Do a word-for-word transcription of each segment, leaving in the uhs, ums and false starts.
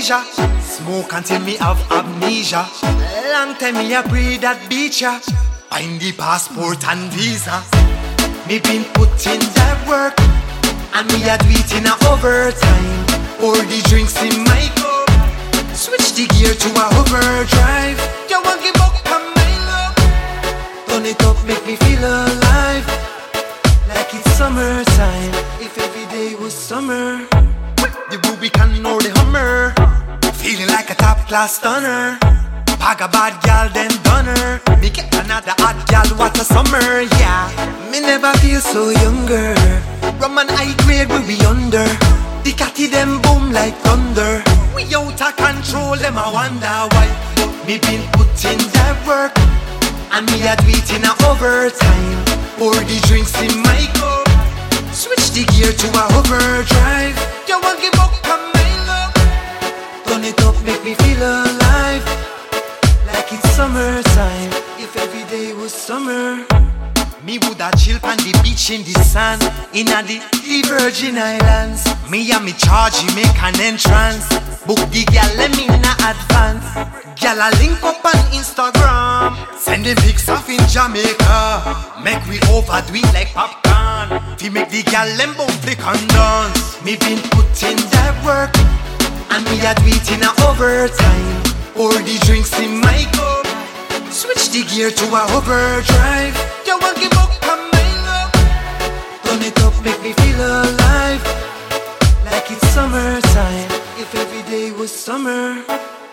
leisure. Smoke until me have amnesia. Long time me a pray that beach ya. Find the passport and visa. Me been put in that work, and me a do it in a overtime. Pour the drinks in my cup, switch the gear to a overdrive. You won't give up on my love. Turn it up, make me feel alive, like it's summertime. If every day was summer, the Rubicon or the Hummer, feeling like a top class stunner. Pag a bad gal, then done her. Me get another hot gal, what a summer, yeah. Me never feel so younger. Rum and high grade we be under. The catty them boom like thunder. We out of control, them I wonder why. Me been put in that work, and me a do it in a overtime. Pour the drinks in my cup, switch the gear to a overdrive. You won't give up on my love. Turn it up, make me feel alive, like it's summertime. If every day was summer, me woulda chill on the beach in the sand, inna the, the Virgin Islands. Me and me charge, make an entrance. Book the gal, let me in advance. Gal a link up on Instagram, send the pics off in Jamaica. Make we overdo it like popcorn. Fi make the gal them both flick and dance. Me been put in that work, and me a do it in a overtime. Pour the drinks in my cup, switch the gear to a overdrive. You won't give up on my love. Turn it up, make me feel alive, like it's summertime. If every day was summer,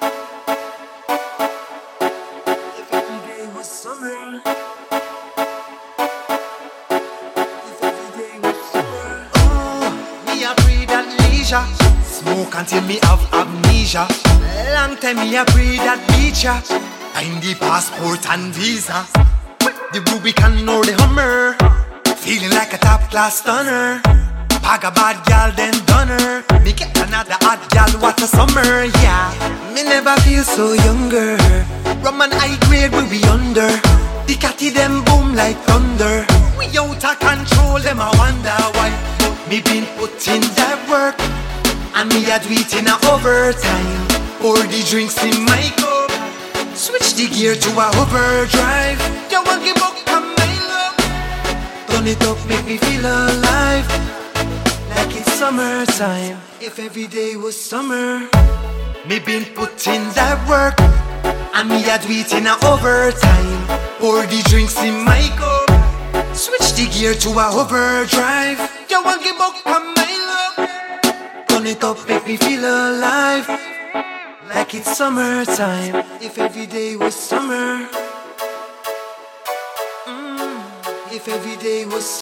if every day was summer, if every day was summer. Oh, me a breathe at leisure. Smoke until me have amnesia. Long time me a pray that beach ya. Find the passport and visa. The Rubicon or the Hummer, feeling like a top class stunner. Pag a bad gal, then done her. Me get another hot gal, what a summer, yeah. Me never feel so younger. Rum and high grade we be under. The catty them boom like thunder. We out of control, them I wonder why. Me been put in that work, and me a do it in a overtime. Pour the drinks in my cup, switch the gear to a overdrive. You won't give up on my love. Turn it up, make me feel alive, like it's summertime. If every day was summer, me been put in that work, and me a do it in a overtime. Pour the drinks in my cup, switch the gear to a overdrive. You won't give up on my love. Turn it up, make me feel alive, like it's summertime. If every day was summer, mm, if every day was